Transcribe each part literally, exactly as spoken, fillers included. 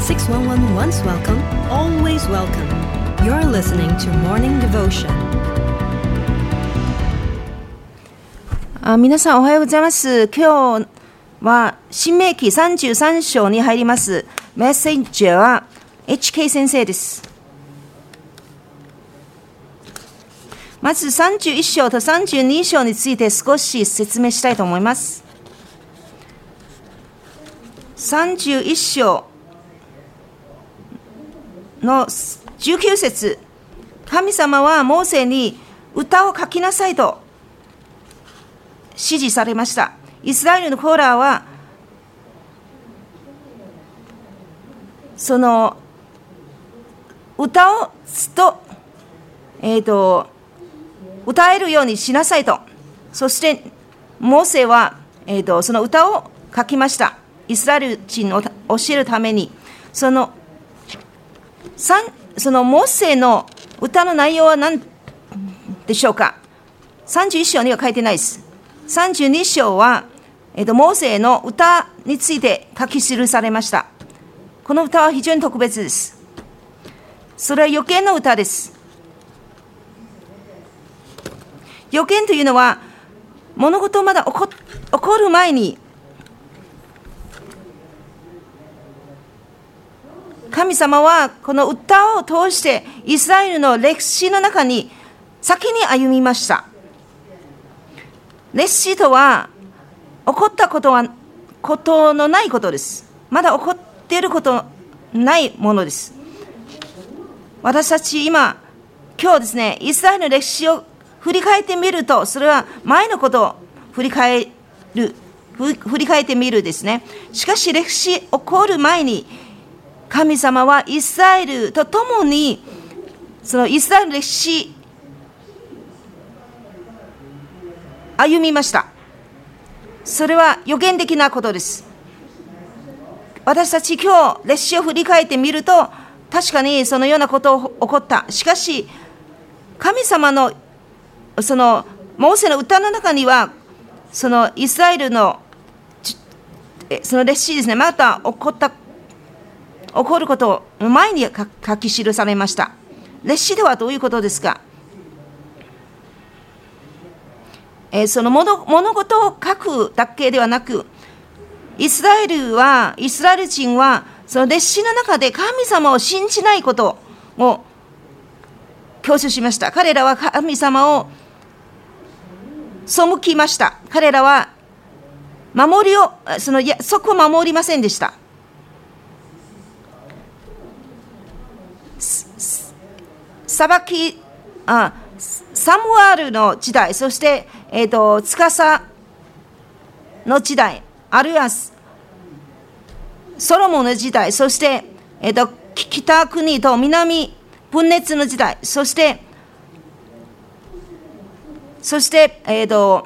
six one one once welcome, always welcome. You're listening to Morning Devotion. あ、皆さんおはようございます。今日は新明記さんじゅうさん章に入ります。メッセージは エイチケー 先生です。まずさんじゅういち章とさんじゅうに章について少し説明したいと思います。さんじゅういち章のじゅうきゅう節、神様はモーセに歌を書きなさいと指示されました。イスラエルのコーラーはその歌をと、えーと、歌えるようにしなさいと。そしてモーセは、えーと、その歌を書きました。イスラエル人を教えるために。そのそのモーセの歌の内容は何でしょうか。さんじゅういち章には書いてないです。さんじゅうに章は、えーと、モーセの歌について書き記されました。この歌は非常に特別です。それは予見の歌です。予見というのは物事まだ起こ、起こる前に神様はこの歌を通してイスラエルの歴史の中に先に歩みました。歴史とは起こったことはことのないことです。まだ起こっていることないものです。私たち今今日ですね、イスラエルの歴史を振り返ってみると、それは前のことを振り返る振り返ってみるですね。しかし歴史起こる前に神様はイスラエルと共にそのイスラエルの歴史歩みました。それは予言的なことです。私たち今日歴史を振り返ってみると、確かにそのようなことが起こった。しかし神様のそのモーセの歌の中には、そのイスラエルのその歴史ですね、また起こった起こることを前に書き記されました。歴史ではどういうことですか。えー、その 物, 物事を書くだけではなく、イスラエルはイスラエル人はその歴史の中で神様を信じないことを強調しました。彼らは神様を背きました。彼らは守りをその約束を守りませんでした。裁きあサムアルの時代、そして、えーと、つかさの時代、あるいはソロモンの時代、そして、えーと、北国と南分裂の時代、そしてそして、えーと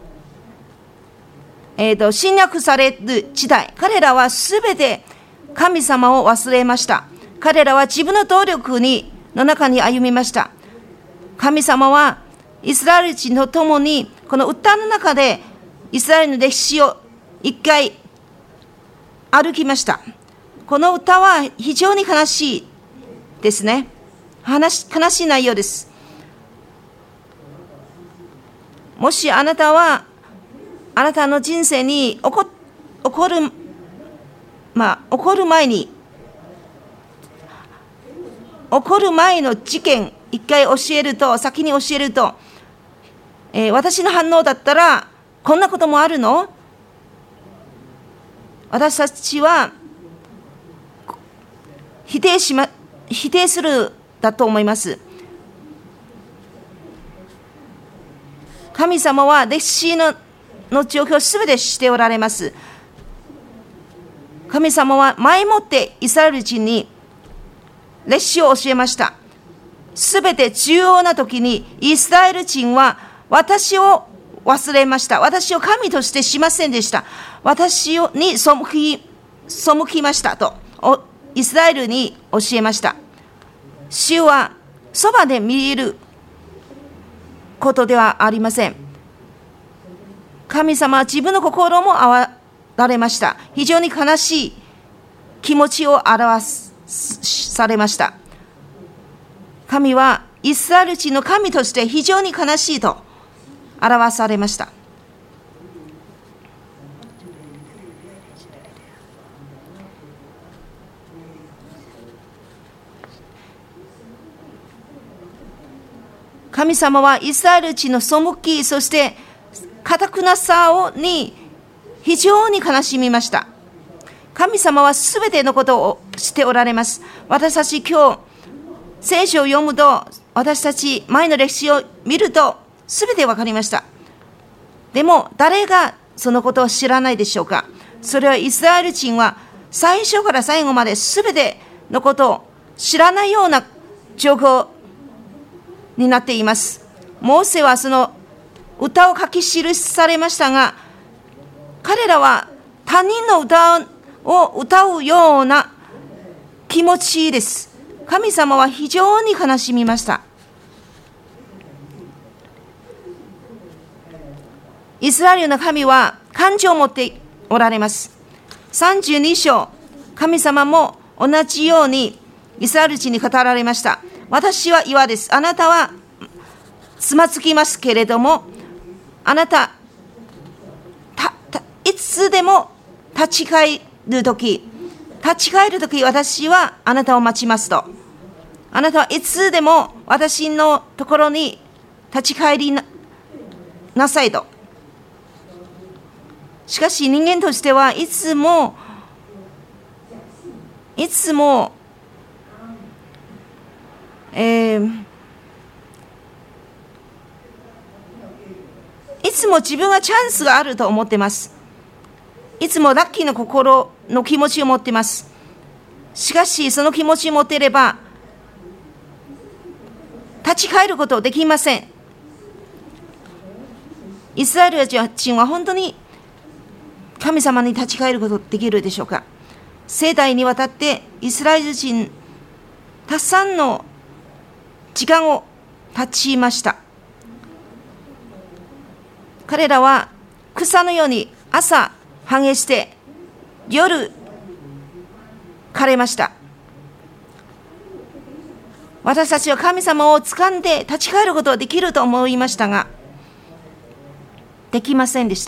えーと、侵略される時代、彼らはすべて神様を忘れました。彼らは自分の努力にの中に歩みました。神様はイスラエル人と共にこの歌の中でイスラエルの歴史を一回歩きました。この歌は非常に悲しいですね。悲しい内容です。もしあなたはあなたの人生に起こ、起こるまあ起こる前に起こる前の事件一回教えると先に教えると、えー、私の反応だったらこんなこともあるの？私たちは否定しま否定するだと思います。神様は歴史のの状況をすべて知っておられます。神様は前もってイスラエル人に歴史を教えました。すべて重要な時にイスラエル人は私を忘れました。私を神としてしませんでした。私に背き、背きましたとイスラエルに教えました。主はそばで見ることではありません。神様は自分の心も憐られました。非常に悲しい気持ちを表されました。神はイスラエル人の神として非常に悲しいと表されました。神様はイスラエル人の背き、そして堅くなさをに非常に悲しみました。神様はすべてのことをしておられます。私たち今日聖書を読むと、私たち前の歴史を見るとすべてわかりました。でも誰がそのことを知らないでしょうか。それはイスラエル人は最初から最後まですべてのことを知らないような状況になっています。モーセはその歌を書き記されましたが、彼らは他人の歌を歌うような気持ちです。神様は非常に悲しみました。イスラエルの神は感情を持っておられます。さんじゅうに章、神様も同じようにイスラエル人に語られました。私は岩です。あなたはつまずきますけれども、あなた、たたいつでも立ち返るとき、立ち返るとき私はあなたを待ちますと。あなたはいつでも私のところに立ち返り な, なさいと。しかし人間としてはいつも、いつも、えー、いつも自分はチャンスがあると思っています。いつもラッキーな心の気持ちを持っています。しかしその気持ちを持っていれば立ち返ることできません。イスラエル人は本当に神様に立ち返ることできるでしょうか。世代にわたってイスラエル人たくさんの時間を経ちました。彼らは草のように朝繁栄して夜枯れました。私たちは神様を掴んで立ち返ることができると思いましたが、できませんでした。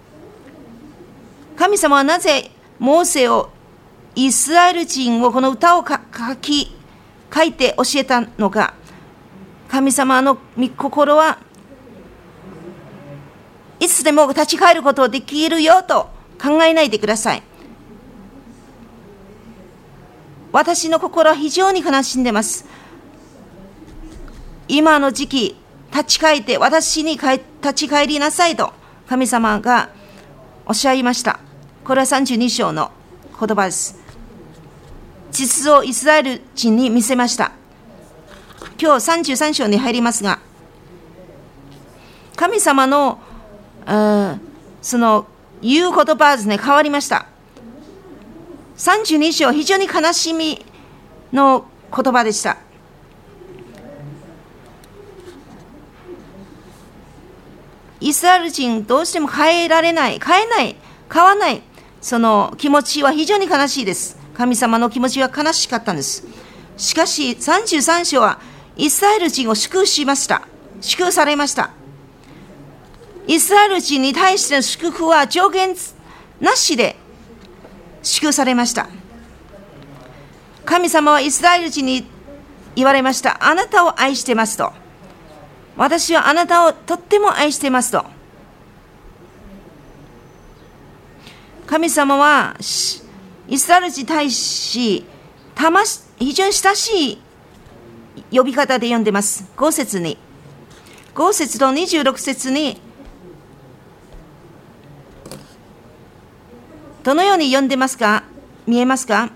神様はなぜモーセを、イスラエル人をこの歌を書き書いて教えたのか。神様の御心はいつでも立ち返ることができるよと考えないでください。私の心は非常に悲しんでいます。今の時期立ち返って私に立ち返りなさいと神様がおっしゃいました。これはさんじゅうに章の言葉です。実をイスラエル人に見せました。今日さんじゅうさん章に入りますが、神様のその言う言葉はですね、変わりました。さんじゅうに章、非常に悲しみの言葉でした。イスラエル人どうしても変えられない、変えない、変わらない、その気持ちは非常に悲しいです。神様の気持ちは悲しかったんです。しかしさんじゅうさん章はイスラエル人を祝福しました。祝福されました。イスラエル人に対しての祝福は上限なしで祝福されました。神様はイスラエル人に言われました。あなたを愛してますと。私はあなたをとっても愛してますと。神様はイスラエル人に対し非常に親しい呼び方で呼んでます。ご節に。ご節とにじゅうろく節にどのように呼んでますか？見えますか？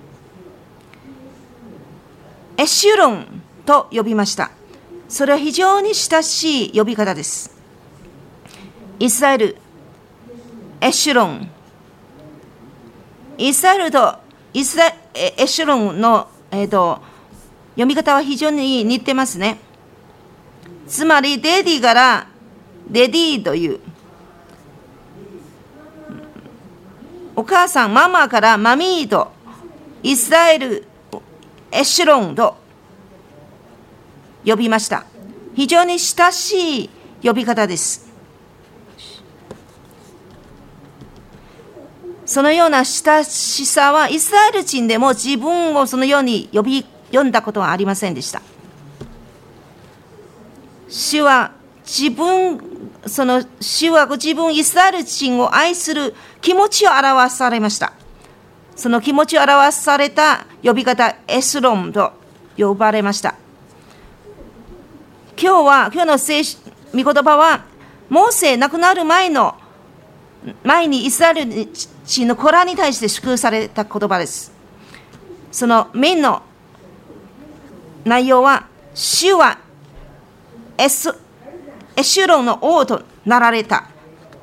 エシュロンと呼びました。それは非常に親しい呼び方です。イスラエル、エシュロン。イスラエルとイスラエシュロンの、えーと、読み方は非常に似てますね。つまり、デディからデディという。お母さん、ママからマミーとイスラエルエシュロンと呼びました。非常に親しい呼び方です。そのような親しさはイスラエル人でも自分をそのように呼び呼んだことはありませんでした。主は自分その主はご自分イスラエル人を愛する気持ちを表されました。その気持ちを表された呼び方エスロンと呼ばれました。今日は、今日の聖御言葉は、モーセ亡くなる前の、前にイスラエル人の子らに対して祝福された言葉です。そのメインの内容は、主はエス、エシュロンの王となられた。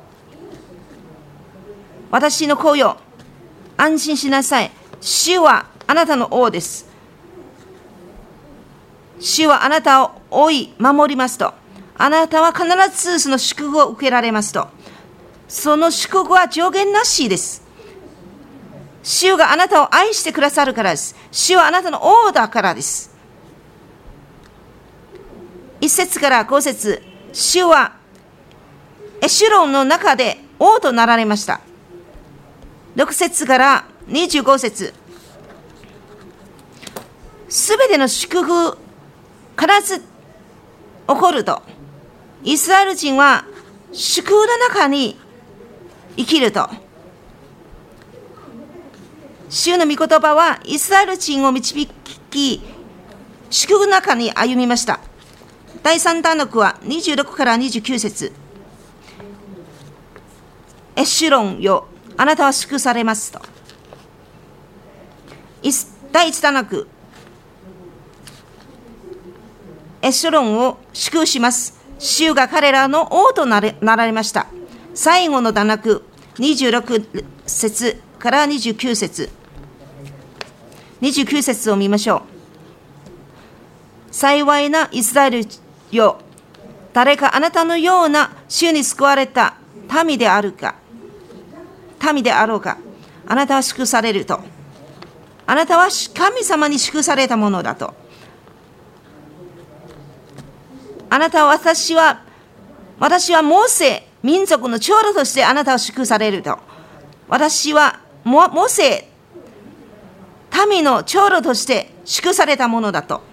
私の子よ、安心しなさい。主はあなたの王です。主はあなたを追い守りますと。あなたは必ずその祝福を受けられますと。その祝福は上限なしです。主があなたを愛してくださるからです。主はあなたの王だからです。一節から五節、主はエシュロンの中で王となられました。六節から二十五節、すべての祝福必ず起こると。イスラエル人は祝福の中に生きると。主の御言葉はイスラエル人を導き、祝福の中に歩みました。第三段落はにじゅうろくからにじゅうきゅう節。エシュロンよ、あなたは祝福されますと。第一段落、エシュロンを祝福します。主が彼らの王となれ、なられました。最後の段落、にじゅうろく節からにじゅうきゅう節。にじゅうきゅう節を見ましょう。幸いなイスラエルよ、誰かあなたのような主に救われた民であるか、民であろうか、あなたは祝福されると。あなたは神様に祝福されたものだと。あなたは私は、私はモーセ、民族の長老としてあなたを祝福されると。私はモーセ、民の長老として祝福されたものだと。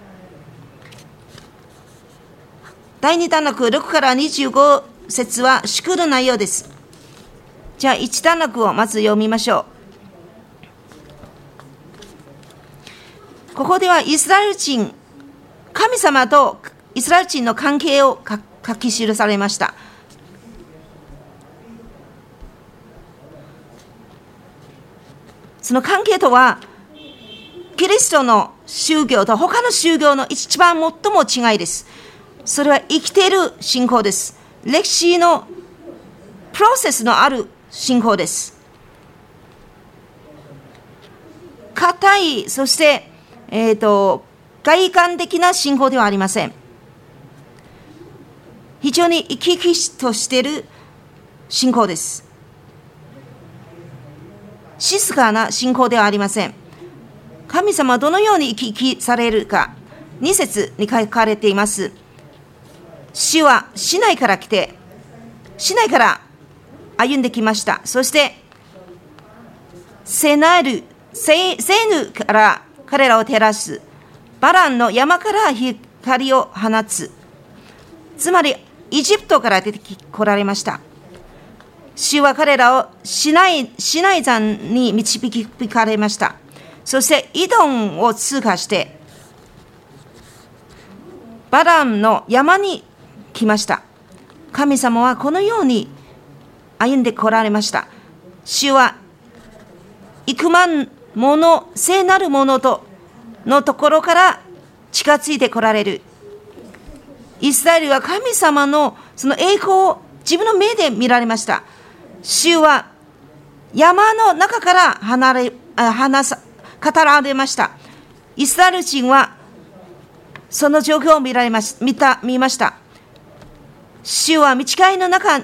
第二段落ろくからにじゅうご節は祝福の内容です。じゃあ一段落をまず読みましょう。ここではイスラエル人、神様とイスラエル人の関係を書き記されました。その関係とは、キリストの宗教と他の宗教の一番最も違いです。それは生きている信仰です。歴史のプロセスのある信仰です。固い、そして、えーと、外観的な信仰ではありません。非常に生き生きとしている信仰です。静かな信仰ではありません。神様はどのように生き生きされるか、に節に書かれています。主は市内から来て、市内から歩んできました。そして、セナル、セーヌから彼らを照らす。バランの山から光を放つ。つまり、エジプトから出てこられました。主は彼らをシナイ、シナイ山に導かれました。そして、イドンを通過して、バランの山に来ました。神様はこのように歩んでこられました。主は幾万もの聖なるものとのところから近づいてこられる。イスラエルは神様のその栄光を自分の目で見られました。主は山の中から離れ話さ語られました。イスラエル人はその状況を見られまし見た見ました。主は道会の中、道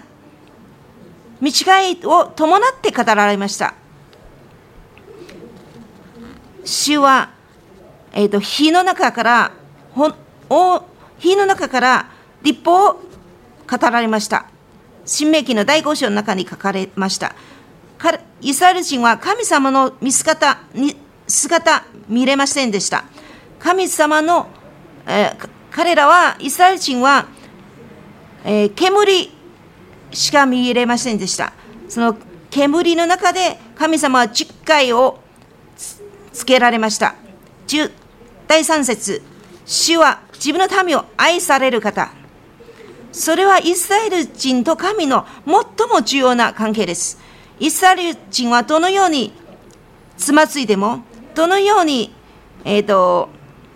会を伴って語られました。 主は、えー、と火の中からほお火の中から律法を語られました。新明記の第五章の中に書かれました。イスラエル人は神様の見姿に姿見れませんでした。神様の、えー、彼らはイスラエル人は、えー、煙しか見れませんでした。その煙の中で神様は十戒をつけられました。だいさん節、主は自分の民を愛される方。それはイスラエル人と神の最も重要な関係です。イスラエル人はどのようにつまずいても、どのように、えーと、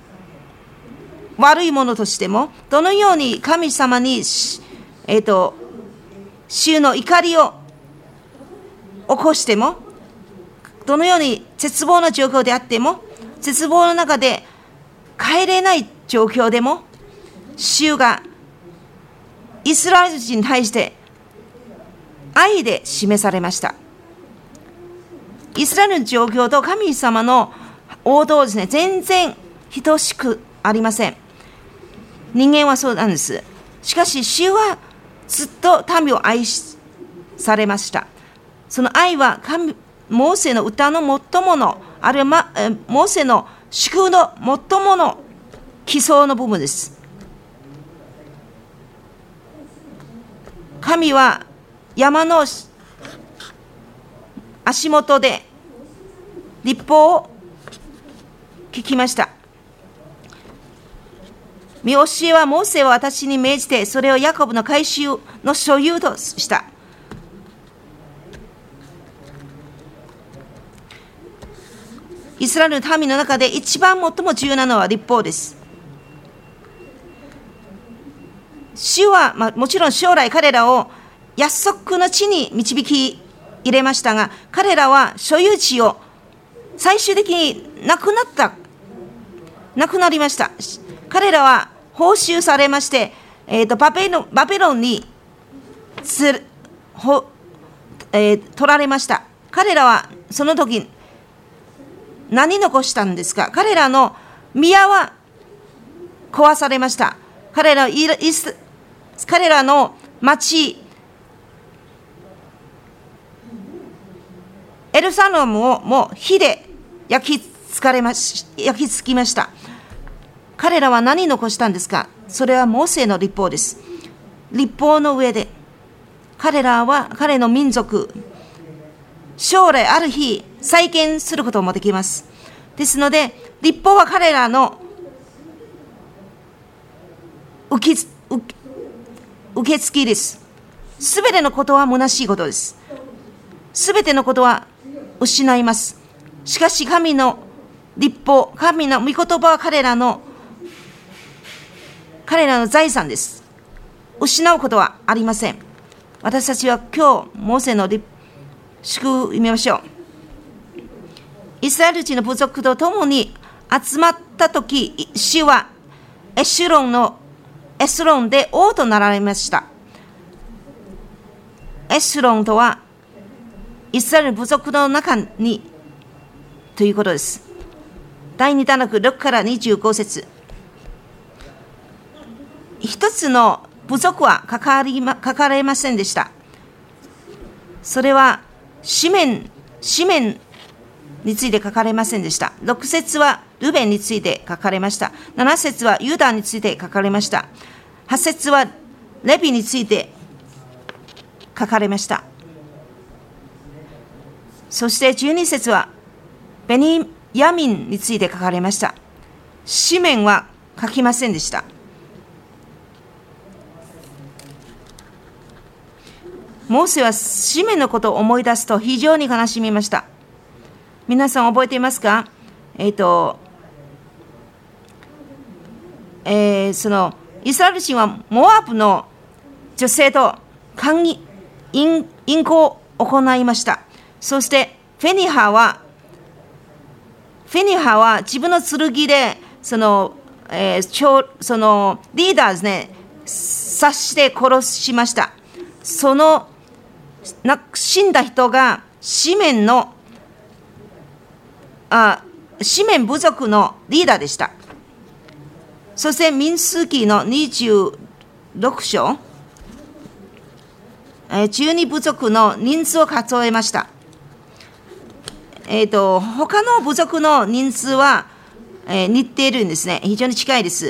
悪いものとしても、どのように神様に、えーと、主の怒りを起こしても、どのように絶望な状況であっても、絶望の中で帰れない状況でも、主がイスラエル人に対して愛で示されました。イスラエルの状況と神様の王道ですね、全然等しくありません。人間はそうなんです。しかし主はずっと民を愛されました。その愛は神モーセの歌の最もの、あるいは、ま、モーセの祝福の最もの基礎の部分です。神は山の足元で律法を聞きました。見教えはモーセは私に命じて、それをヤコブの改宗の所有とした。イスラエルの民の中で一番最も重要なのは律法です。主は、まあ、もちろん将来彼らを約束の地に導き入れましたが、彼らは所有地を最終的になくなった、なくなりました。彼らは報酬されまして、えー、とバベロン、バベロンにつほ、えー、取られました。彼らはその時何残したんですか。彼らの宮は壊されました。彼らイス彼らの町エルサレムをもう火で焼きつかれまし焼きつきました。彼らは何残したんですか。それはモーセの律法です。律法の上で彼らは彼の民族、将来ある日再建することもできます。ですので律法は彼らの受け受け付けです。すべてのことは虚しいことです。すべてのことは失います。しかし神の律法、神の御言葉は彼らの彼らの財産です。失うことはありません。私たちは今日モーセの祝福を読みましょう。イスラエル人の部族と共に集まったとき、主はエシュロンのエスロンで王となられました。エスロンとはイスラエル部族の中にということです。第二段落ろくからにじゅうご節。一つの部族は書かれま、書かれませんでした。それはシメン、シメンについて書かれませんでした。ろく節はルベンについて書かれました。なな節はユダについて書かれました。はち節はレビについて書かれました。そしてじゅうに節はベニヤミンについて書かれました。シメンは書きませんでした。モーセはシメンのことを思い出すと非常に悲しみました。皆さん覚えていますか。えっと、えー、そのイスラエル人はモアブの女性と姦淫淫淫行を行いました。そしてフェニハはフェニハは自分の剣でその、えー、そのリーダーですね、刺して殺しました。その死んだ人がシメンのあシメン部族のリーダーでした。そして民数記のにじゅうろく章、じゅうに部族の人数を数えました。えーと、他の部族の人数は、えー、似ているんですね。非常に近いです。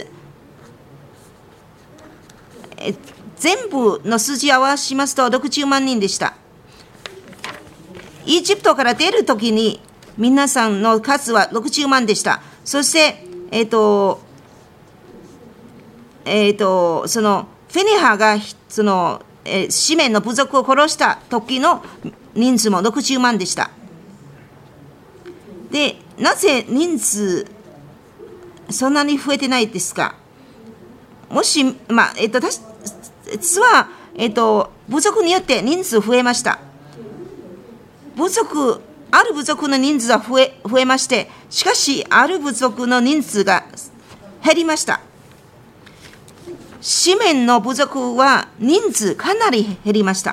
えー、全部の数字を合わせますとろくじゅうまんにんでした。イージプトから出るときに皆さんの数はろくじゅうまんでした。そして、えーとえーと、そのフェニハがその、えー、シメンの部族を殺した時の人数もろくじゅうまんでした。で、なぜ人数そんなに増えてないですか。もし、まあ、えっと、実は、えっと、部族によって人数増えました。部族、ある部族の人数は増え、増えまして、しかし、ある部族の人数が減りました。シメンの部族は人数かなり減りました。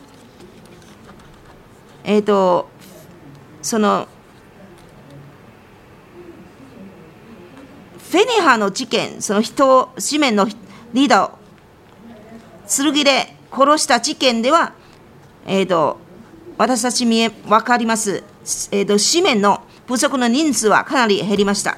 えっと、その、フェニハの事件、その人を、シメンのリーダーを剣で殺した事件では、えーと、私たち見え分かります、えーと、シメンの部族の人数はかなり減りました。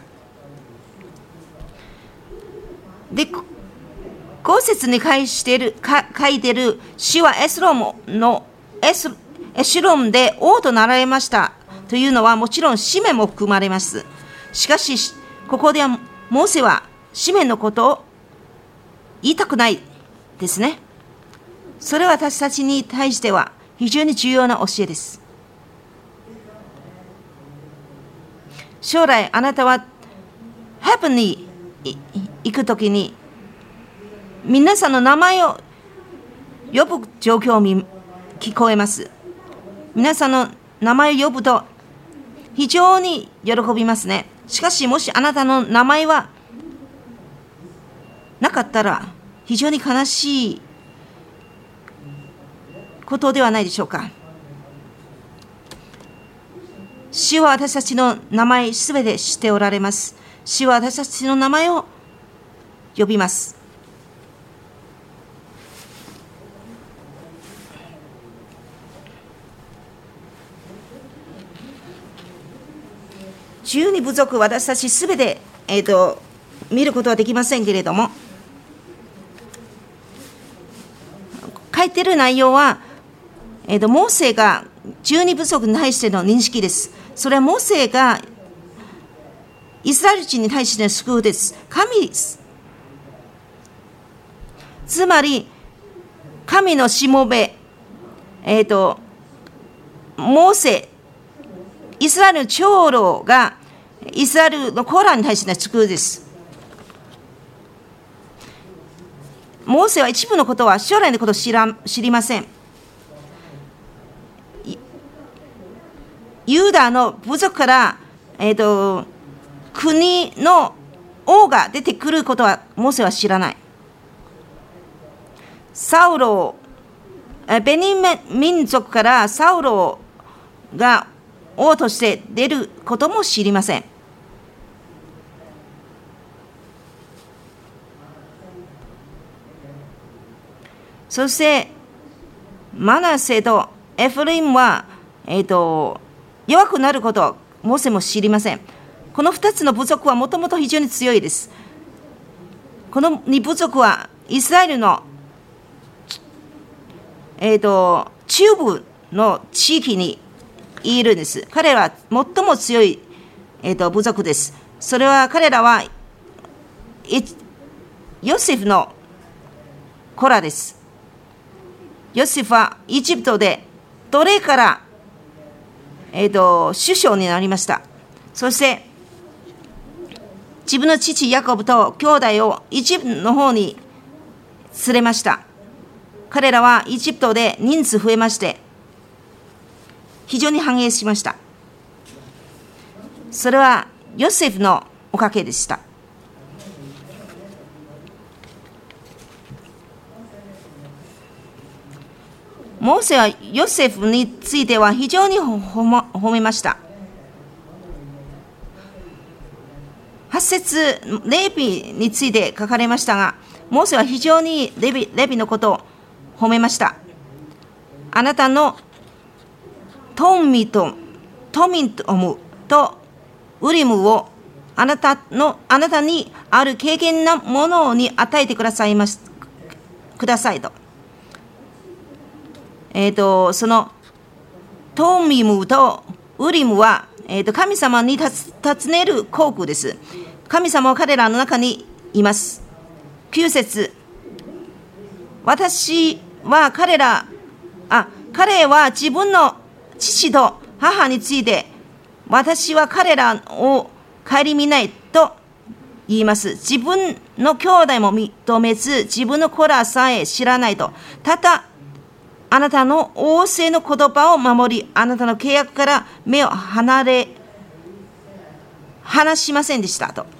で、後節に書いている、書いている死はエスロムのエスエシュロムで王となられましたというのはもちろんシメンも含まれます。しかし、ここではモーセはシメンのことを言いたくないですね。それは私たちに対しては非常に重要な教えです。将来あなたはヘブンに行くときに皆さんの名前を呼ぶ状況を聞こえます。皆さんの名前を呼ぶと非常に喜びますね。しかしもしあなたの名前はなかったら非常に悲しいことではないでしょうか。主は私たちの名前すべて知っておられます。主は私たちの名前を呼びます。じゅうに部族、私たちすべて、えーと、見ることはできませんけれども、書いている内容は、えーと、モーセがじゅうに部族に対しての認識です。それはモーセがイスラエル人に対しての救うです。神です。つまり、神のしもべ、えーと、モーセ、イスラエルの長老がイスラエルのコーランに対しての救うです。モーセは一部のことは将来のことを知ら知りません。ユーダの部族から、えーと、国の王が出てくることはモーセは知らない。サウロ、ベニ民族からサウロが王として出ることも知りません。そしてマナセとエフレイムは、えーと、弱くなることをモーセも知りません。このふたつの部族はもともと非常に強いです。このに部族はイスラエルの、えーと、中部の地域にいるんです。彼らは最も強い、えーと、部族です。それは彼らはヨセフの子らです。ヨセフはエジプトで奴隷から、えーと、首相になりました。そして自分の父ヤコブと兄弟をエジプトの方に連れました。彼らはエジプトで人数増えまして非常に繁栄しました。それはヨセフのおかげでした。モーセはヨセフについては非常に褒めました。 はち節、レビについて書かれましたが、モーセは非常にレビ、レビのことを褒めました。あなたのトミと、トミトムとウリムをあなたの、あなたにある経験なものに与えてくださいます、くださいと。えっと、そのトミムとウリムは、えー、と神様に尋ねる航空です。神様は彼らの中にいます。きゅう節、私は彼ら、あ、彼は自分の父と母について、私は彼らを顧みないと言います。自分の兄弟も認めず、自分の子らさえ知らないと。ただ、あなたの仰せの言葉を守り、あなたの契約から目を離れ、離しませんでしたと。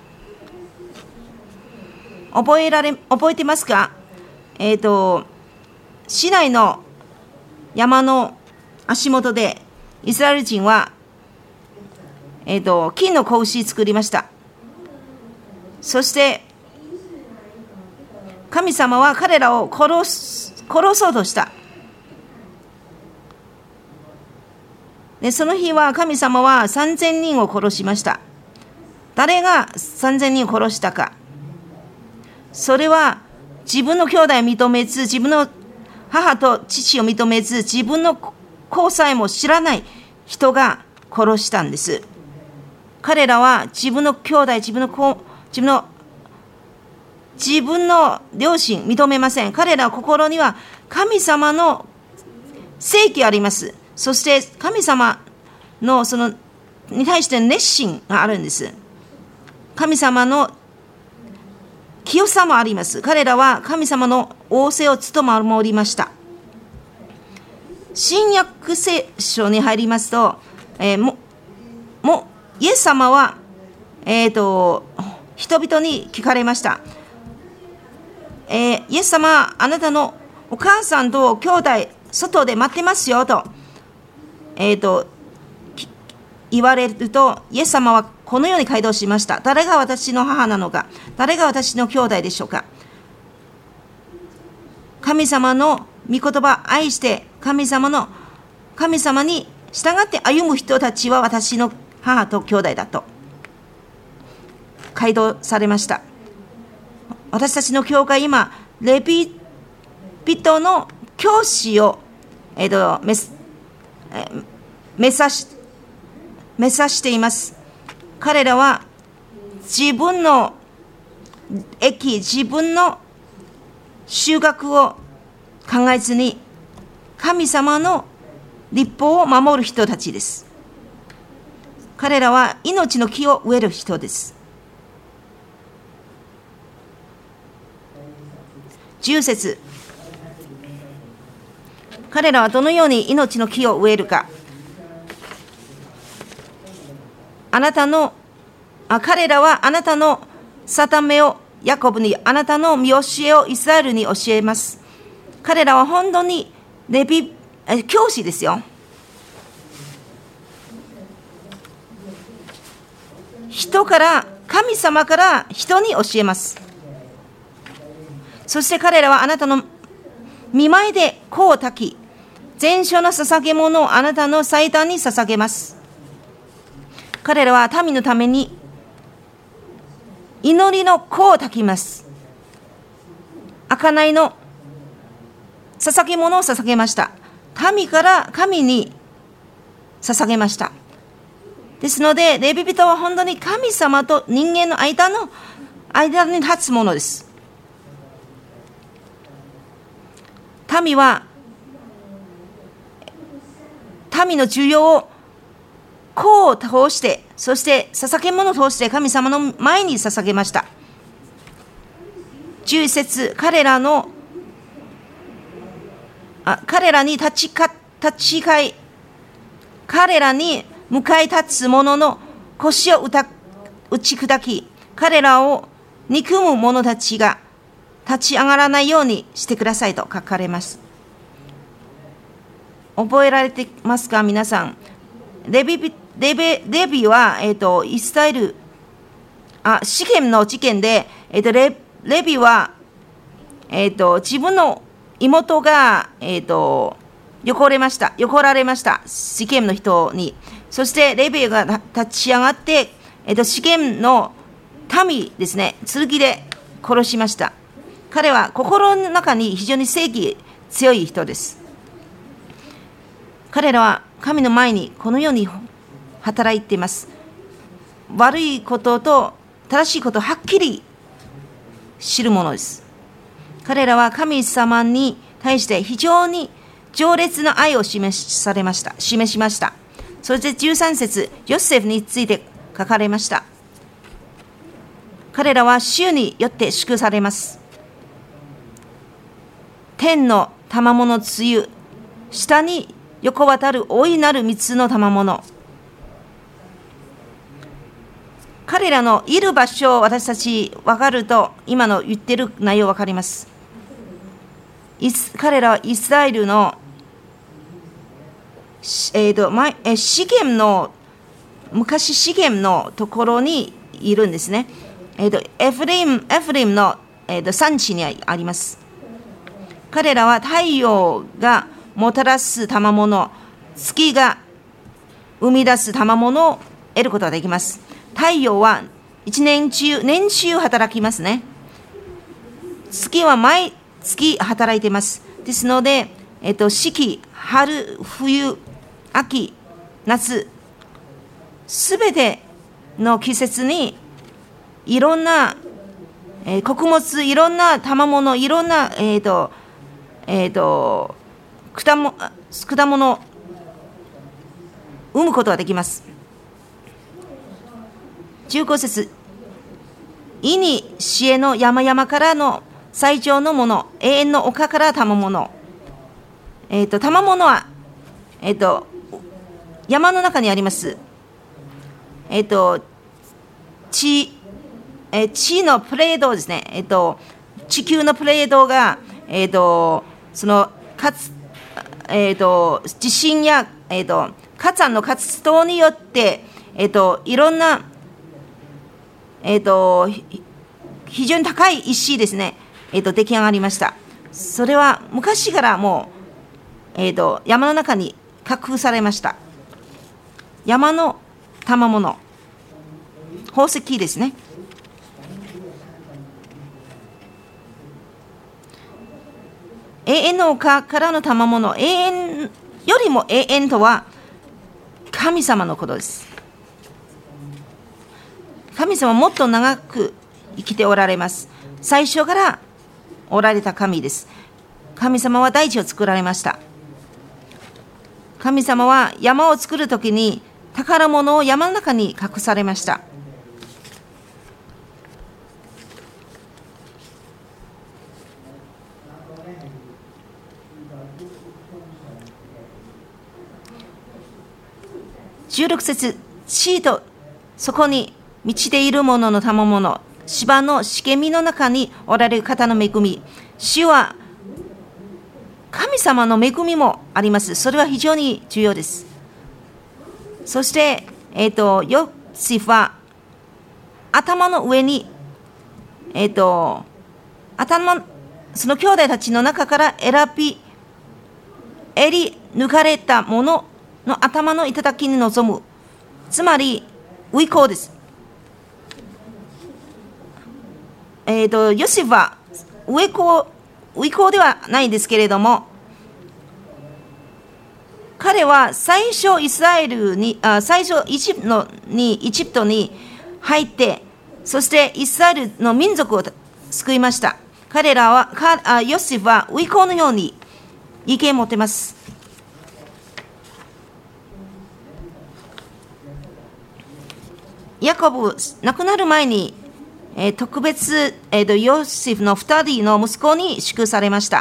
覚えられ、覚えてますか？えっと、市内の山の足元で、イスラエル人は、えっと、金の格子作りました。そして、神様は彼らを殺す、殺そうとした。で、その日は神様はさんぜんにんを殺しました。誰がさんぜんにんを殺したか。それは自分の兄弟を認めず、自分の母と父を認めず、自分の子さえも知らない人が殺したんです。彼らは自分の兄弟、自分の子、自分の自分の両親認めません。彼らの心には神様の正義あります。そして神様のそのに対して熱心があるんです。神様の清さもあります。彼らは神様の仰せをつと守りました。新約聖書に入りますと、えー、ももイエス様は、えー、と人々に聞かれました。えー、イエス様、あなたのお母さんと兄弟外で待ってますよと、えー、と言われると、イエス様はこのように回答しました。誰が私の母なのか、誰が私の兄弟でしょうか。神様の御言葉を愛して神様の神様に従って歩む人たちは私の母と兄弟だと回答されました。私たちの教会、今レビ人の教師を、えー、と目目指し目指しています。彼らは自分の益、自分の収穫を考えずに神様の律法を守る人たちです。彼らは命の木を植える人です。じゅう節、彼らはどのように命の木を植えるか。あなたのあ彼らはあなたの定めをヤコブに、あなたの見教えをイスラエルに教えます。彼らは本当にレビ教師ですよ。人から神様から人に教えます。そして彼らはあなたの見舞いで香を焚き、全焼の捧げ物をあなたの祭壇に捧げます。彼らは民のために祈りの香を焚きます。贖いの捧げ物を捧げました。民から神に捧げました。ですので、レビ人は本当に神様と人間の間の間に立つものです。民は民の需要を香を通して、そして捧げ物を通して神様の前に捧げました。じゅういち節、彼らのあ彼らに立ちか立ち会い彼らに向かい立つ者の腰を打ち砕き、彼らを憎む者たちが立ち上がらないようにしてくださいと書かれます。覚えられてますか、皆さん。レビレビレビは、えーと、イスラエルあシケムの事件で、えー、と レ, レビは、えー、と自分の妹が、えー、と横れました横られましたシケムの人に。そしてレビが立ち上がって、えー、とシケムの民ですね、剣で殺しました。彼は心の中に非常に正義強い人です。彼らは神の前にこのように働いています。悪いことと正しいことをはっきり知るものです。彼らは神様に対して非常に情熱の愛を示されました示しました。そしてじゅうさん節、ヨセフについて書かれました。彼らは主によって祝されます。天の賜物つゆ、下に横渡る大いなる蜜の賜物。彼らのいる場所を私たち分かると、今の言ってる内容分かります。彼らはイスラエルの、えーとまえシゲムの昔シゲムのところにいるんですね。えーとエフレイム、エフレイムの、えーと産地にあります。彼らは太陽がもたらす賜物、月が生み出す賜物を得ることができます。太陽は一年中、年中働きますね。月は毎月働いています。ですので、えっと、四季、春、冬、秋、夏、すべての季節にいろんな、えー、穀物、いろんな賜物、いろんな、えっと、えっと、果物、果物を生むことができます。じゅうご節、意に知恵の山々からの最上のもの、永遠の丘から賜物。えっと、賜物は、えっと、山の中にあります。えっと、地、え地のプレートですね。えっと、地球のプレートが、えっと、その、かつ、えっと、地震や、えっと、火山の活動によって、えっと、いろんな、えっと、非常に高い石ですね、えっと、出来上がりました。それは昔からもう、えっと、山の中に隠されました。山の賜物、宝石ですね。永遠の丘からの賜物、永遠よりも永遠とは神様のことです。神様はもっと長く生きておられます。最初からおられた神です。神様は大地を作られました。神様は山を作るときに宝物を山の中に隠されました。じゅうろく節、地とそこに満ちているものの賜物、芝の茂みの中におられる方の恵み。主は神様の恵みもあります。それは非常に重要です。そして、えーと、ヨセフは頭の上に、えーと、頭、その兄弟たちの中から選び、襟抜かれたものの頭の頂に臨む。つまり、ウイコーです。えーと、ヨセフはウイコー、ウイコーではないですけれども、彼は最初イスラエルに、あ最初イジプトのにイジプトに入って、そしてイスラエルの民族を救いました。彼らは、かヨセフはウイコーのように意見を持っています。ヤコブ、亡くなる前に、えー、特別、えーと、ヨセフの二人の息子に祝されました。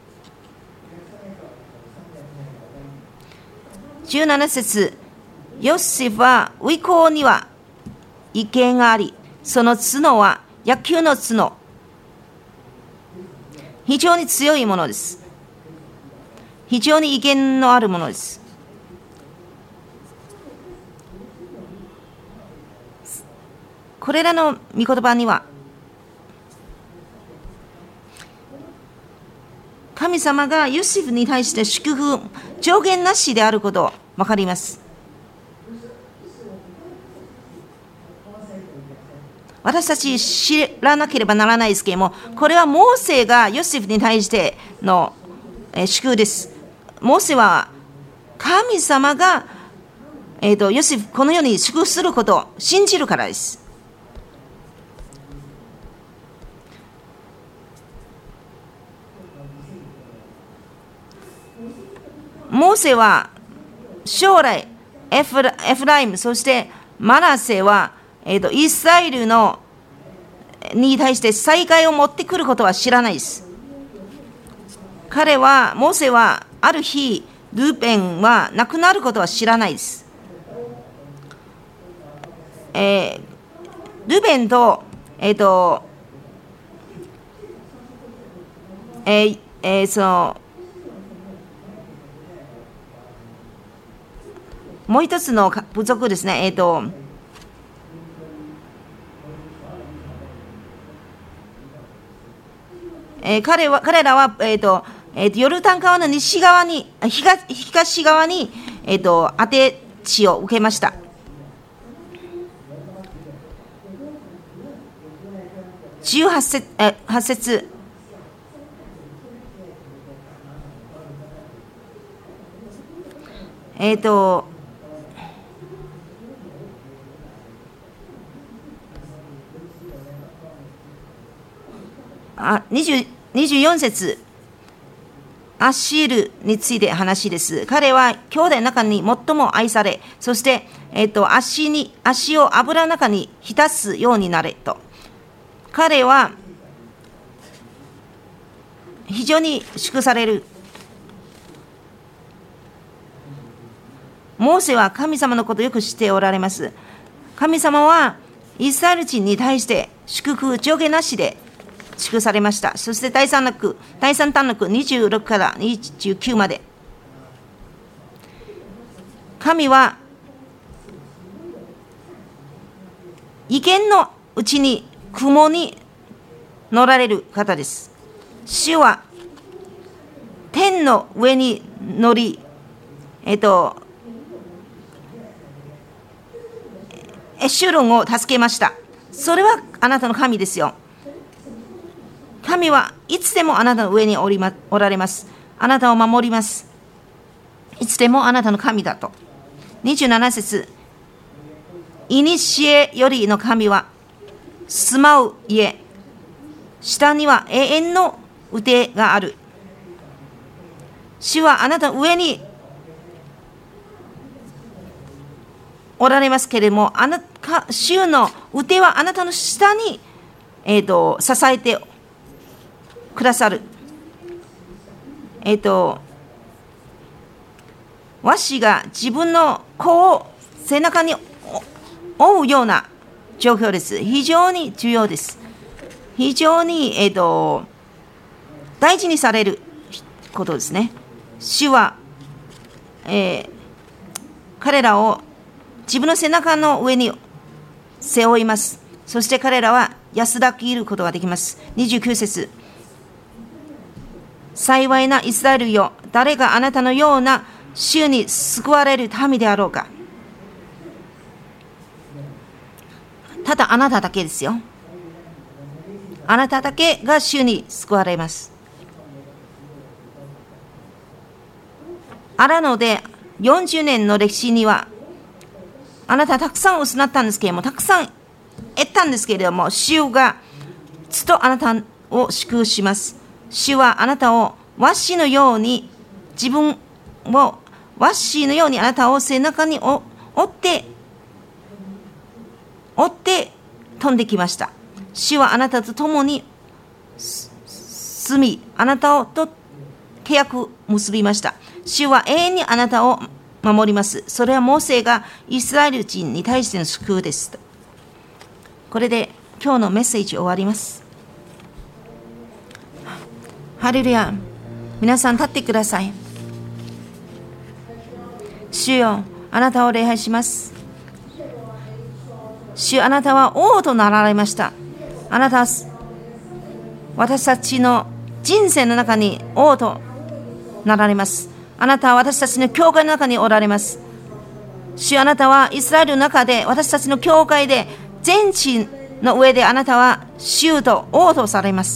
じゅうなな節、ヨセフはウイコーには意見があり、その角は野球の角。非常に強いものです。非常に威厳のあるものです。 これらの御言葉には神様がヨセフに対して祝福上限なしであることが分かります。私たち知らなければならないですけれども、これはモーセがヨセフに対しての祝福です。モーセは神様が、えーと、ヨセフこのように祝福することを信じるからです。モーセは将来エフラ、エフライム、そしてマナセは、えーと、イスラエルのに対して災害を持ってくることは知らないです。彼は、モーセはある日、ルーベンは亡くなることは知らないです。えー、ルーベンと、えっ、ー、と、えーえー、その、もう一つの部族ですね、えっ、ー、と、えー、彼は彼らは、えーとえー、とヨルダン川の西側に 東, 東側に、えー、と当て地を受けました。じゅうはち節、えはち節えっ、ー、とあにじゅう、にじゅうよん節、アッシールについて話です。彼は兄弟の中に最も愛され、そして、えー、と 足, に足を油の中に浸すようになれと。彼は非常に祝される。モーセは神様のことをよく知っておられます。神様はイスラエル人に対して祝福上下なしで祝されました。そして第三幕、第三段落にじゅうろくからにじゅうきゅうまで。神は威厳のうちに雲に乗られる方です。主は天の上に乗り、えっと、エシュロンを助けました。それはあなたの神ですよ。神はいつでもあなたの上におり、ま、おられます。あなたを守ります。いつでもあなたの神だと。にじゅうなな節、いにしえよりの神は住まう家、下には永遠の腕がある。主はあなたの上におられますけれども、あなた主の腕はあなたの下に、えーと、支えてくださる。えっ、ー、と和紙が自分の子を背中に追うような状況です。非常に重要です。非常に、えー、と大事にされることですね。主は、えー、彼らを自分の背中の上に背負います。そして彼らは安らぎることができます。にじゅうきゅう節、幸いなイスラエルよ、誰があなたのような主に救われる民であろうか。ただあなただけですよ。あなただけが主に救われます。アラノでよんじゅうねんの歴史には、あなたたくさん失ったんですけれども、たくさん得たんですけれども、主がずっとあなたを祝福します。主はあなたを和紙のように、自分を和紙のようにあなたを背中に追って追って飛んできました。主はあなたと共に住み、あなたと契約を結びました。主は永遠にあなたを守ります。それはモーセがイスラエル人に対しての祝福です。これで今日のメッセージ終わります。ハレルヤ。皆さん立ってください。主よ、あなたを礼拝します。 主あなたは王となられました。あなたは私たちの人生の中に王となられます。あなたは私たちの教会の中におられます。主あなたはイスラエルの中で私たちの教会で全地の上であなたは主と王とされます。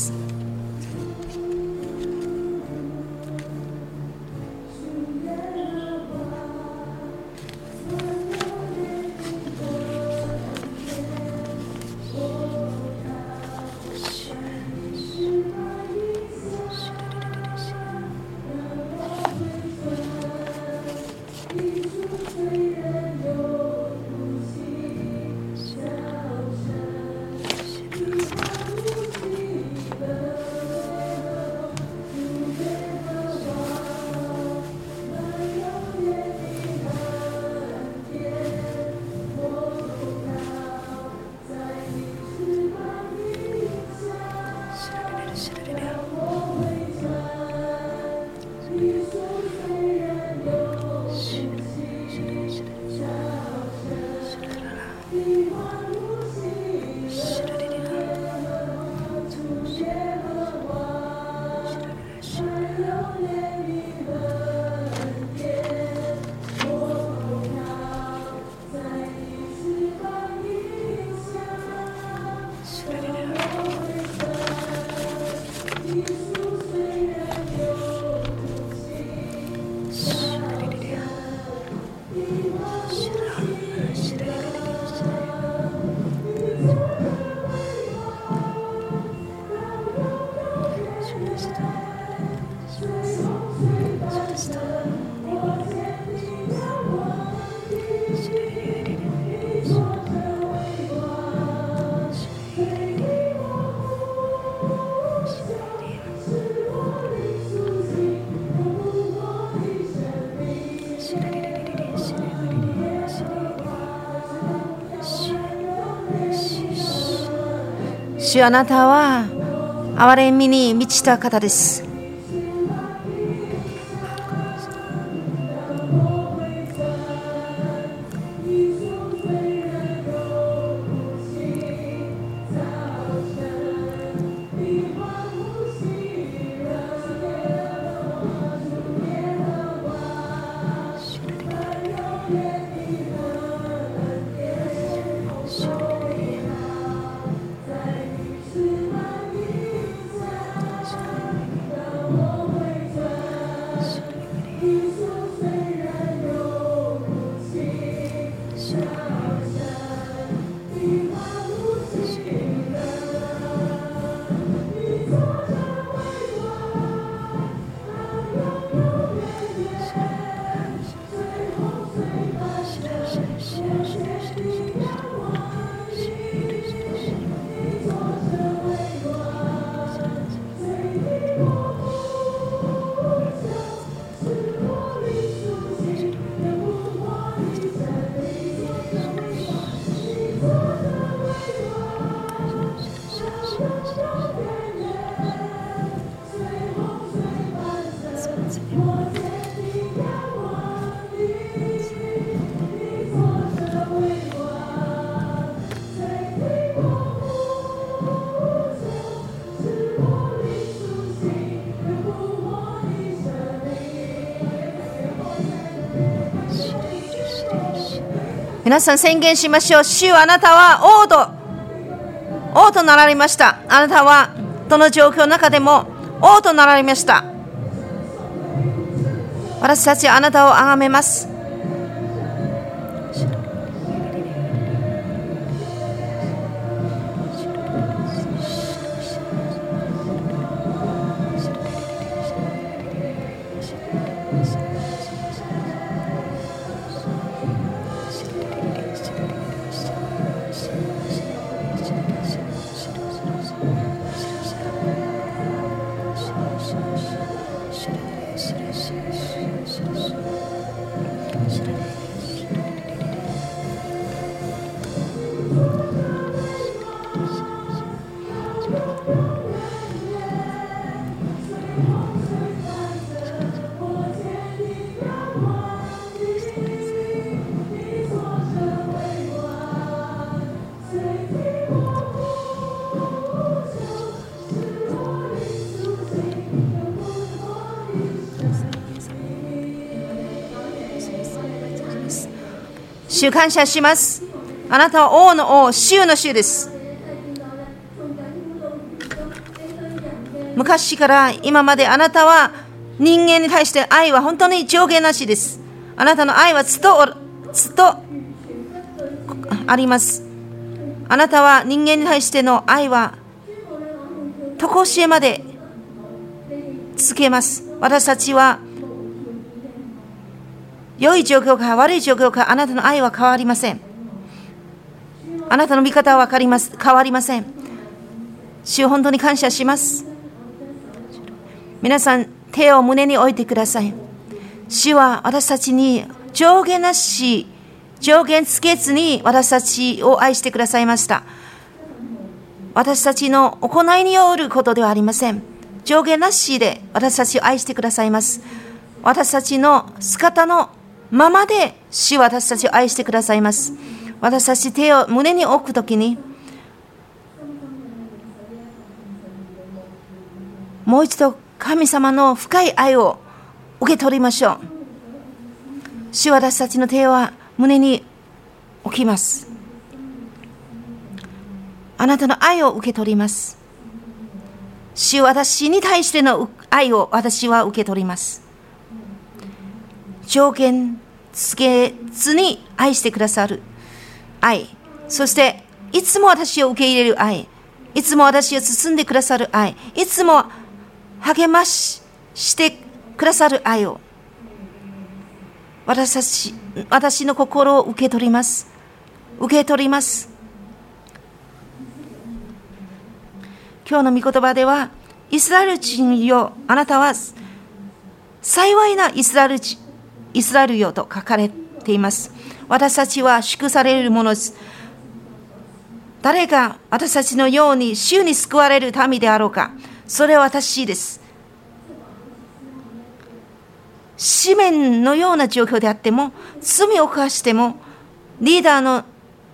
主あなたは憐れみに満ちた方です。皆さん宣言しましょう。主あなたは王と王となられました。あなたはどの状況の中でも王となられました。私たちはあなたを崇めます。 主感謝します。あなたは王の王、主の主です。昔から今まであなたは人間に対して愛は本当に上限なしです。あなたの愛はずっとずっとあります。あなたは人間に対しての愛は常しえまで続けます。私たちは良い状況か悪い状況か、あなたの愛は変わりません。あなたの見方は分かります。変わりません。主、本当に感謝します。皆さん、手を胸に置いてください。主は私たちに上限なし、上限つけずに私たちを愛してくださいました。私たちの行いによることではありません。上限なしで私たちを愛してくださいます。私たちの姿のままで主は私たちを愛してくださいます。私たち手を胸に置くときに、もう一度神様の深い愛を受け取りましょう。主は私たちの手は胸に置きます。あなたの愛を受け取ります。主は私に対しての愛を私は受け取ります。条件つけずに愛してくださる愛、そしていつも私を受け入れる愛、いつも私を包んでくださる愛、いつも励まししてくださる愛を私たち、私の心を受け取ります。受け取ります。今日の御言葉では、イスラエル人よ、あなたは幸いなイスラエル人、イスラエルよと書かれています。私たちは祝されるものです。誰が私たちのように主に救われる民であろうか、それは私です。使命のような状況であっても、罪を犯しても、リーダーの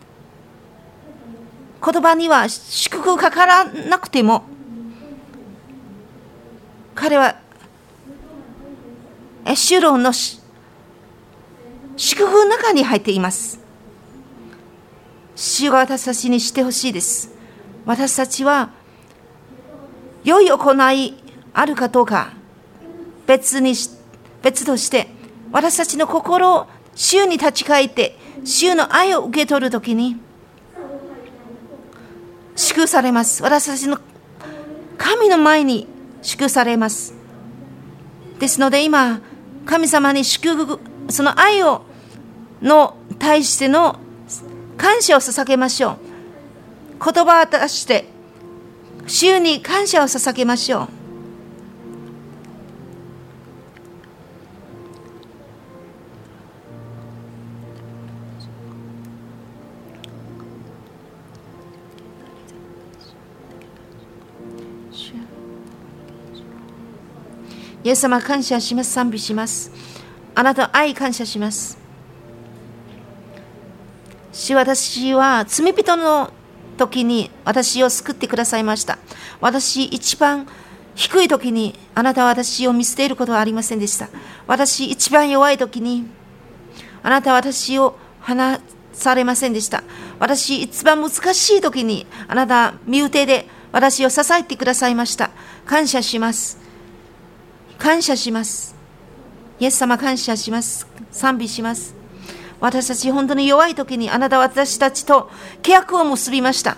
言葉には祝福かからなくても、彼はエシュロンの祝福の中に入っています。主が私たちにしてほしいです。私たちは良い行いあるかどうか別にし別として、私たちの心を主に立ち返って主の愛を受け取るときに祝福されます。私たちの神の前に祝福されます。ですので今、神様に祝福、その愛をの対しての感謝を捧げましょう。言葉を出して主に感謝を捧げましょう。イエス様感謝します。賛美します。あなたの愛感謝します。主、私は罪人の時に私を救ってくださいました。私一番低い時にあなたは私を見捨てることはありませんでした。私一番弱い時にあなたは私を離されませんでした。私一番難しい時にあなたは身請けで私を支えてくださいました。感謝します。感謝します。イエス様感謝します。賛美します。私たち本当に弱い時にあなたは私たちと契約を結びました。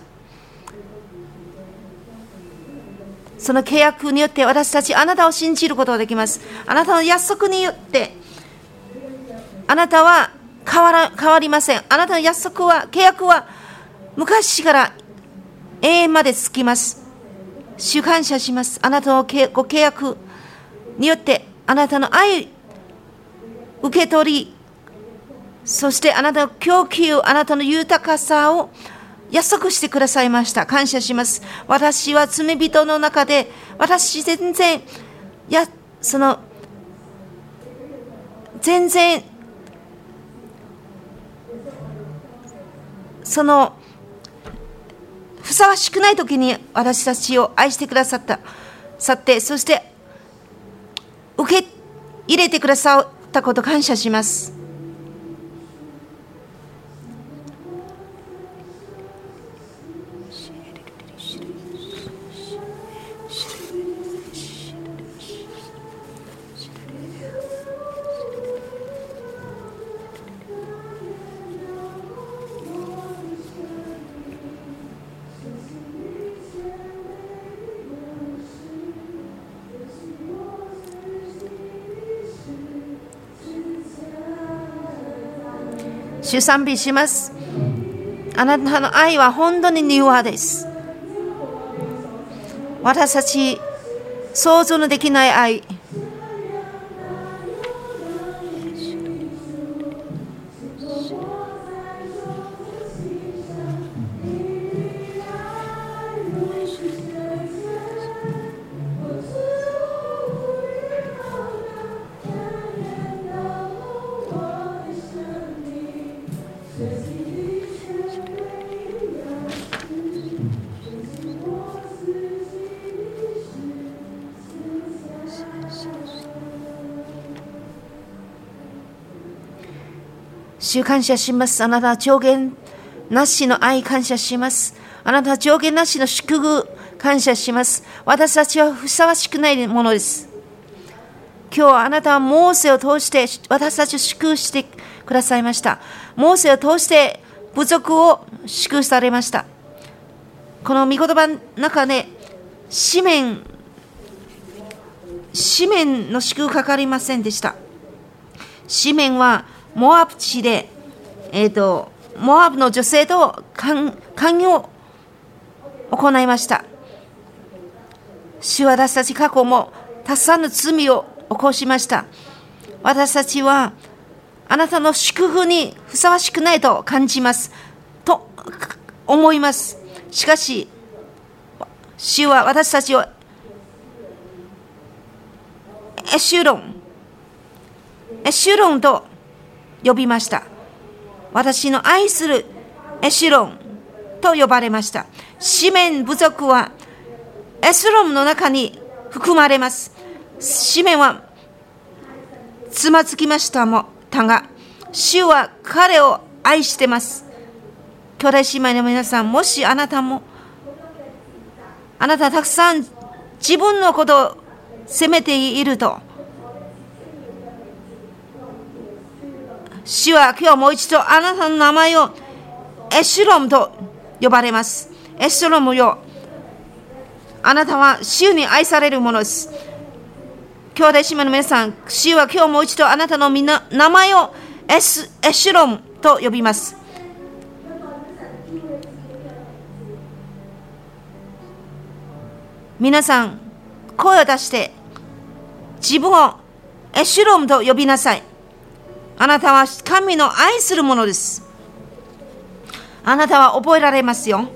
その契約によって私たちあなたを信じることができます。あなたの約束によってあなたは変わら、変わりません。あなたの約束は、契約は昔から永遠まで続きます。主感謝します。あなたのご契約によってあなたの愛受け取り、そしてあなたの供給、あなたの豊かさを約束してくださいました。感謝します。私は罪人の中で、私全然やその全然そのふさわしくない時に私たちを愛してくださったさって、そして受け入れてくださったこと感謝します。 主賛美します。あなたの愛は本当に柔和です。私たち想像のできない愛。主感謝します。あなたは上限なしの愛感謝します。あなたは上限なしの祝福感謝します。私たちはふさわしくないものです。今日はあなたはモーセを通して私たちを祝福してくださいました。モーセを通して部族を祝福されました。この御言葉の中で紙面紙面の祝福かかりませんでした。紙面はモアブ地で、えーと、モアブの女性と関係を行いました。主は私たち過去もたくさんの罪を起こしました。私たちはあなたの祝福にふさわしくないと感じますと思います。しかし主は私たちをエシュロンエシュロンと呼びました。私の愛するエシュロンと呼ばれました。シメン部族はエシュロンの中に含まれます。シメンはつまずきましたもたが、主は彼を愛しています。兄弟姉妹の皆さん、もしあなたもあなたたくさん自分のことを責めていると、主は今日もう一度あなたの名前をエシュロムと呼ばれます。エシュロムよ、あなたは主に愛されるものです。兄弟姉妹の皆さん、主は今日もう一度あなたのみな名前をエスエシュロムと呼びます。皆さん、声を出して自分をエシュロムと呼びなさい。あなたは神の愛するものです。あなたは覚えられますよ。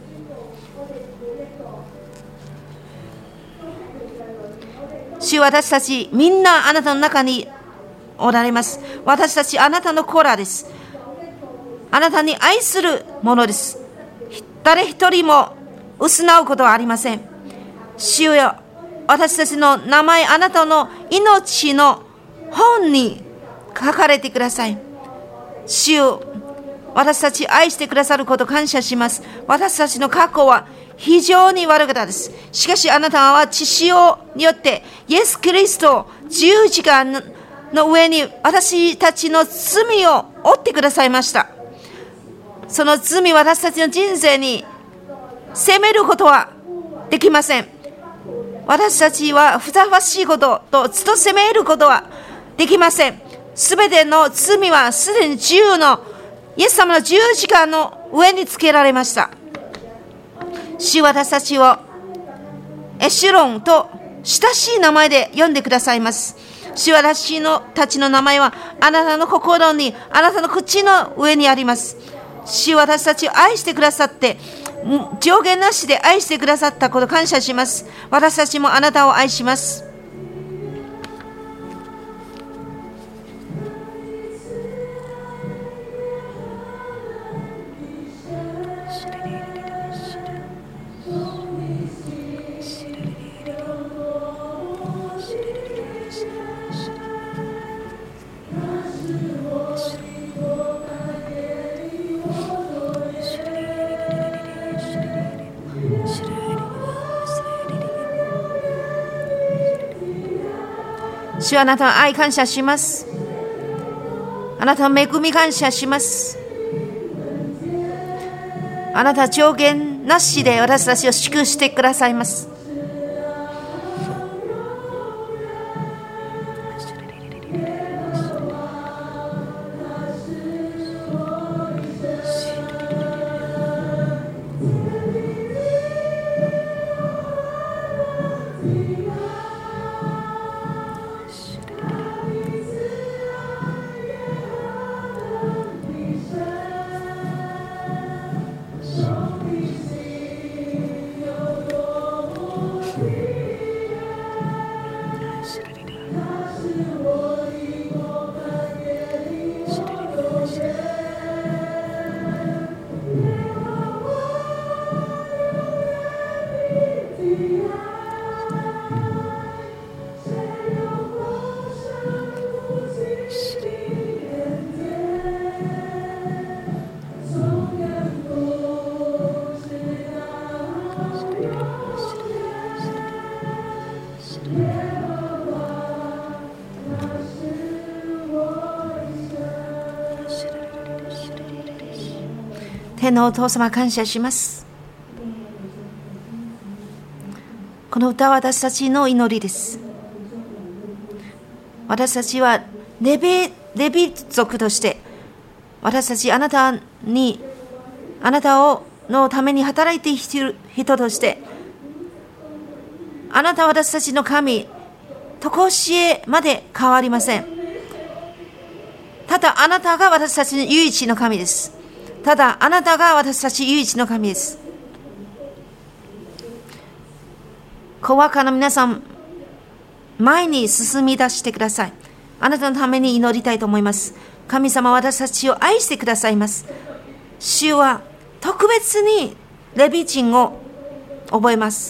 主は私たちみんなあなたの中におられます。私たちあなたの子らです。あなたに愛するものです。誰一人も失うことはありません。主よ、私たちの名前、あなたの命の本に書かれてください。主よ、私たち愛してくださることを感謝します。私たちの過去は非常に悪かったです。しかしあなたは血潮によってイエス・キリストを十字架の上に私たちの罪を負ってくださいました。その罪、私たちの人生に責めることはできません。私たちはふさわしいこととずっと責めることはできません。すべての罪はすでに自由のイエス様の十字架の上につけられました。主は私たちをエシュロンと親しい名前で呼んでくださいます。主は私のたちの名前はあなたの心に、あなたの口の上にあります。主は私たちを愛してくださって、上限なしで愛してくださったことを感謝します。私たちもあなたを愛します。 主はあなたの愛感謝します。あなたの恵み感謝します。あなたは上限なしで私たちを祝福してくださいます。天のお父様感謝します。この歌は私たちの祈りです。私たちはレビ、レビ族として私たちあなたにあなたをのために働いている人としてあなたは私たちの神とこしえまで変わりません。ただあなたが私たちの唯一の神です。ただあなたが私たち唯一の神です。小若の皆さん、前に進み出してください。あなたのために祈りたいと思います。神様は私たちを愛してくださいます。主は特別にレビ人を覚えます。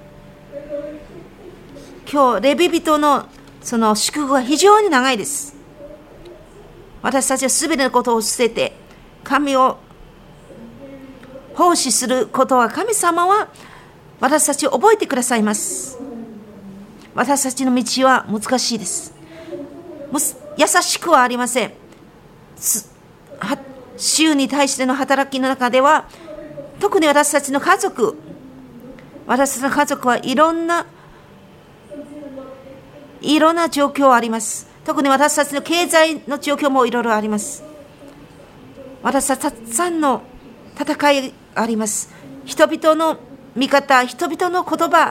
今日レビ人のその祝福は非常に長いです。私たちはすべてのことを捨てて神を奉仕することは神様は私たちを覚えてくださいます。私たちの道は難しいです。優しくはありません。主に対しての働きの中では特に私たちの家族私たちの家族はいろんないろんな状況あります。特に私たちの経済の状況もいろいろあります。私たちたくさんの戦いあります。人々の見方、人々の言葉、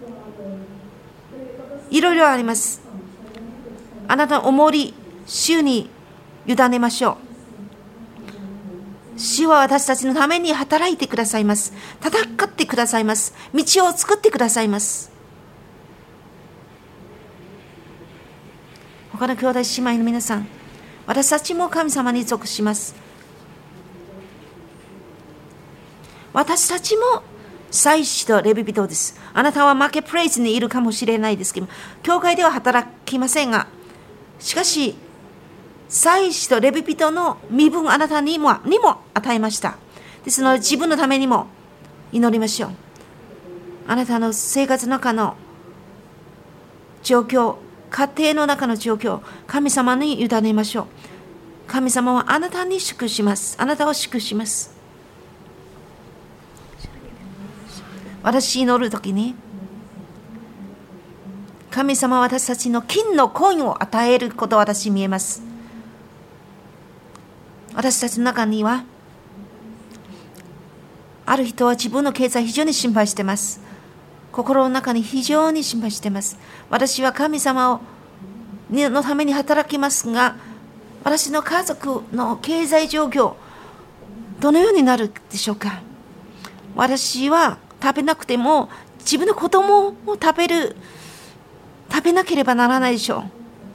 いろいろあります。あなたの重り、主に委ねましょう。主は私たちのために働いてくださいます。戦ってくださいます。道を作ってくださいます。他の兄弟姉妹の皆さん、私たちも神様に属します。私たちも祭司とレビ人です。あなたはマーケットプレイスにいるかもしれないですけど、教会では働きませんが、しかし祭司とレビ人の身分あなたにもにも与えました。ですので自分のためにも祈りましょう。あなたの生活の中の状況、家庭の中の状況、神様に委ねましょう。神様はあなたに祝します。あなたを祝します。私祈るときに、神様は私たちの金のコインを与えることを私見えます。私たちの中には、ある人は自分の経済非常に心配しています。心の中に非常に心配しています。私は神様をのために働きますが、私の家族の経済状況、どのようになるでしょうか。私は食べなくても自分の子供を食べる食べなければならないでしょう。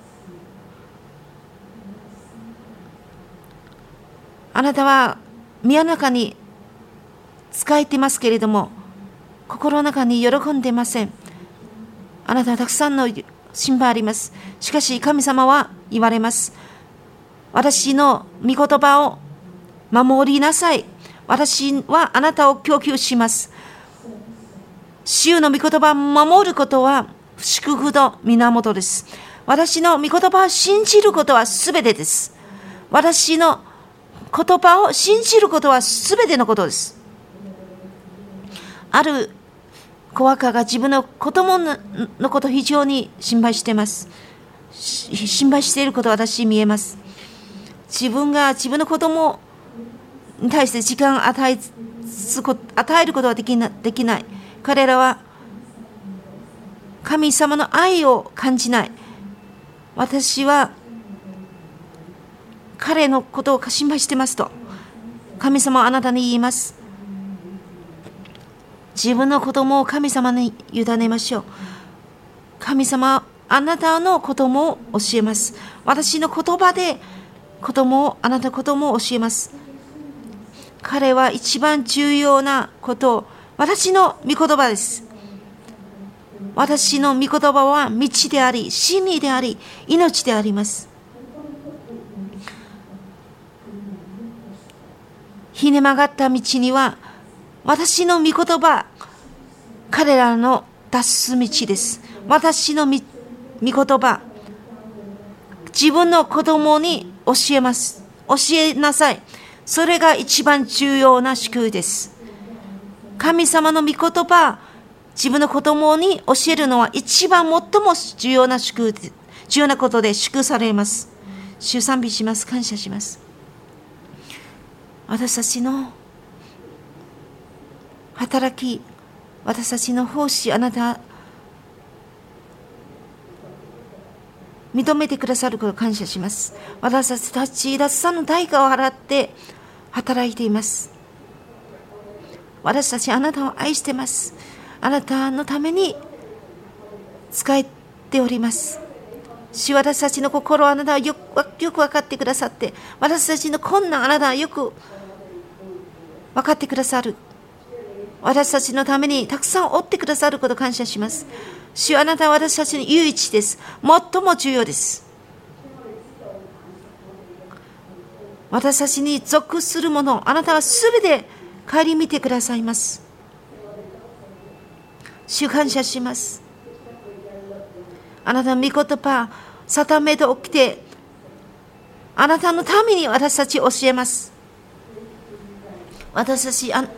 あなたは宮の中に仕えていますけれども、心の中に喜んでいません。あなたはたくさんの心配あります。しかし神様は言われます。私の御言葉を守りなさい。私はあなたを供給します。 主の御言葉を守ることは祝福の源です。私の御言葉を信じることはすべてです。私の言葉を信じることはすべてのことです。ある子若が自分の子供のことを非常に心配しています。心配していることは私見えます。自分が自分の子供に対して時間を与え与えることはできな、できない。彼らは神様の愛を感じない。私は彼のことを心配してますと、神様はあなたに言います。自分の子供を神様に委ねましょう。神様はあなたの子供を教えます。私の言葉で子供を、あなたの子供を教えます。彼は一番重要なことを、私の御言葉です。私の御言葉は道であり、真理であり、命であります。ひね曲がった道には、私の御言葉、彼らの脱す道です。私の御言葉、自分の子供に教えます。教えなさい。それが一番重要な祝福です。神様の御言葉、自分の子供に教えるのは一番最も重要な祝福で、重要なことで祝福されます。主賛美します。感謝します。私たちの働き、私たちの奉仕、あなた認めてくださることを感謝します。私たちたちさんの代価を払って働いています。私たちあなたを愛しています。あなたのために使えております。主、私たちの心をあなたはよく、よく分かってくださって、私たちの困難あなたはよく分かってくださる。私たちのためにたくさん追ってくださることを感謝します。主、あなたは私たちの唯一です。最も重要です。私たちに属するもの、あなたはすべて顧みてくださいます。主、感謝します。あなたの御言葉、定めておきて、あなたのために私たち教えます。私たち、あ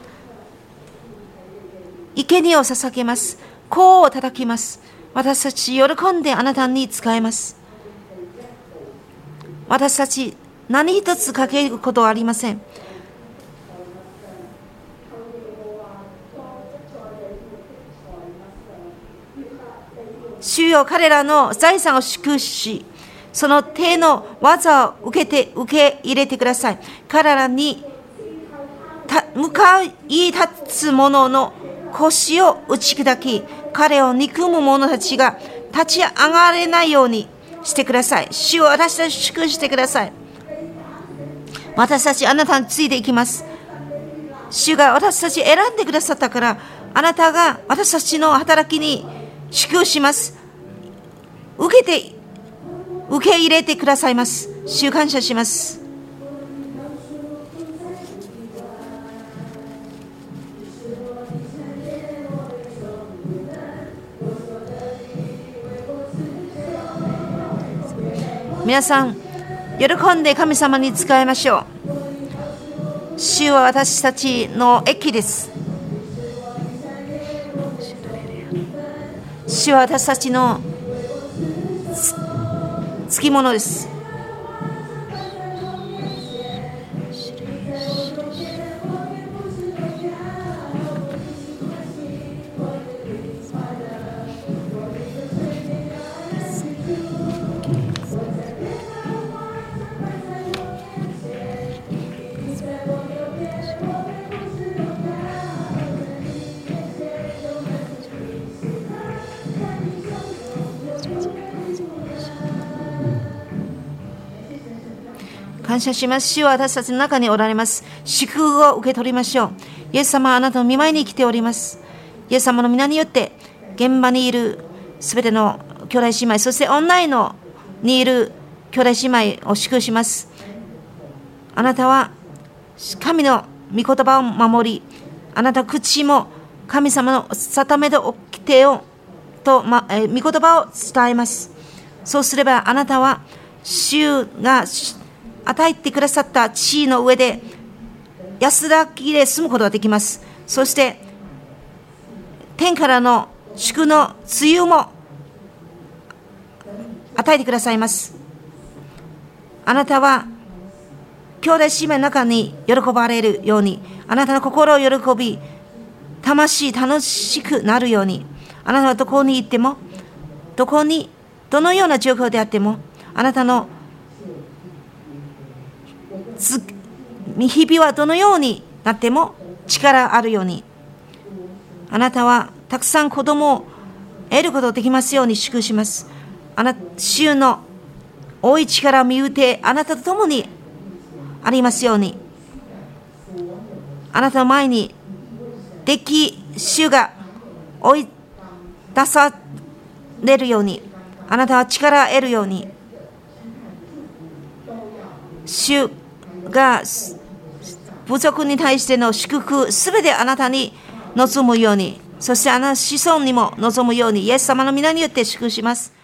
生贄を捧げます。甲を叩きます。私たち喜んであなたに仕えます。私たち何一つかけることはありません。主よ、彼らの財産を祝福し、その手の技を受けて受け入れてください。彼らに向かい立つ者の腰を打ち砕き、彼を憎む者たちが立ち上がれないようにしてください。主を私たちを祝福してください。私たちあなたについていきます。主が私たち選んでくださったから、あなたが私たちの働きに祝福します。受けて受け入れてくださいます。主、感謝します。皆さん、喜んで神様に仕えましょう。主は私たちの益です。主は私たちのつきものです。感謝します。主は私たちの中におられます。祝福を受け取りましょう。イエス様はあなたの御前に来ております。イエス様の皆によって現場にいるすべての兄弟姉妹、そしてオンラインのにいる兄弟姉妹を祝福します。あなたは神の御言葉を守り、あなた口も神様の定めと掟をと、まえー、御言葉を伝えます。そうすればあなたは主が与えてくださった地位の上で安らぎで住むことができます。そして天からの祝の梅雨も与えてくださいます。あなたは兄弟姉妹の中に喜ばれるように、あなたの心を喜び、魂楽しくなるように、あなたはどこに行っても、どこにどのような状況であっても、あなたの日々はどのようになっても力あるように、あなたはたくさん子供を得ることができますように祝福します。あなた主の大い力を見うてあなたと共にありますように、あなたの前に敵主が追い出されるように、あなたは力を得るように、主が部族に対しての祝福すべてあなたに望むように、そしてあなたの子孫にも望むように、イエス様の皆によって祝福します。